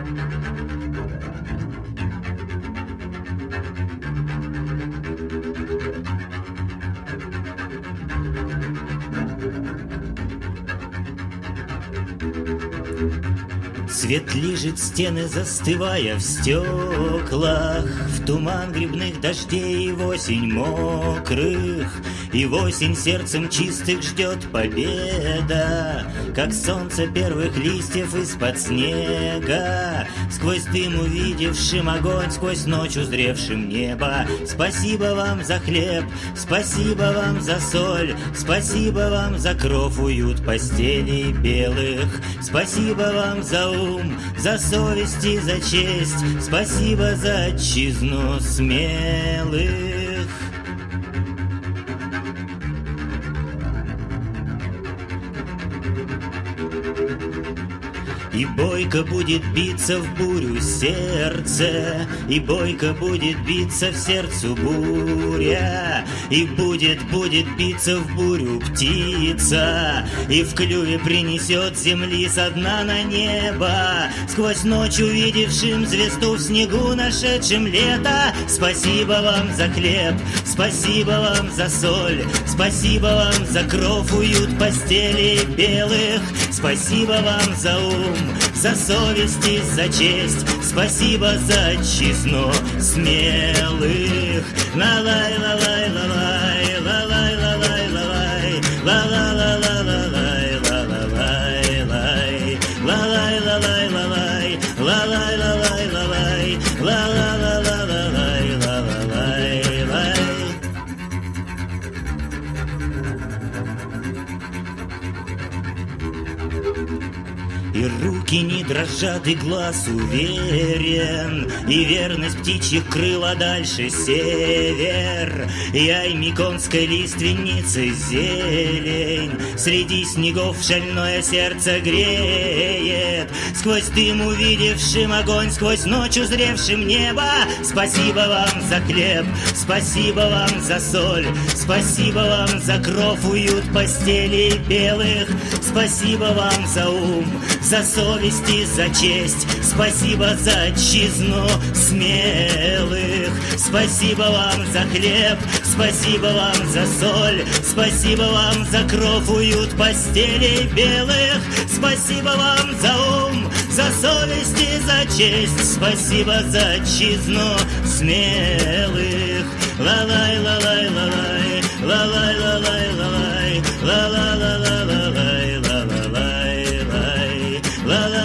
Свет лижет стены, застывая в стеклах, в туман грибных дождей и в осень мокрых, и в осень сердцем чистых ждет победа, как солнце первых листьев из-под снега, сквозь дым увидевшим огонь, сквозь ночь узревшим небо. Спасибо вам за хлеб, спасибо вам за соль, спасибо вам за кров, уют постелей белых, спасибо вам за ум, за совесть и за честь, спасибо за отчизну смелых. И бойко будет биться в бурю сердце, и бойко будет биться в сердцу буря, и будет биться в бурю птица, и в клюве принесет земли со дна на небо, сквозь ночь увидевшим звезду в снегу, нашедшим лето. Спасибо вам за хлеб, спасибо вам за соль, спасибо вам за кров, уют постелей белых, спасибо вам за ум, за совесть и за честь, спасибо за отчизну смелых. Ла-лай, ла-лай, ла-лай, ла-лай, ла-лай, ла-лай, ла-ла-ла-ла-лай, ла-ла-лай, лай, ла-лай, ла-лай, ла-лай, ла-лай, ла-лай, ла-лай, ла-ла-ла-ла-лай, ла-ла-лай, лай. И руки не дрожат, и глаз уверен, и верность птичьих крыл, а дальше север. И аймиконской лиственницы зелень среди снегов шальное сердце греет, сквозь дым увидевшим огонь, сквозь ночь узревшим небо. Спасибо вам за хлеб, спасибо вам за соль, спасибо вам за кров, уют постелей белых, спасибо вам за ум, за совесть и за честь, спасибо за отчизну смелых. Спасибо вам за хлеб, спасибо вам за соль, спасибо вам за кров, уют постелей белых, спасибо вам за ум, за совесть и за честь, спасибо за отчизну смелых. Ла-лай, ла-лай, ла-лай, ла-лай, ла-лай, ла-лай, ла-ла-ла-ла-лай, ла-ла-лай, лай, ла-ла.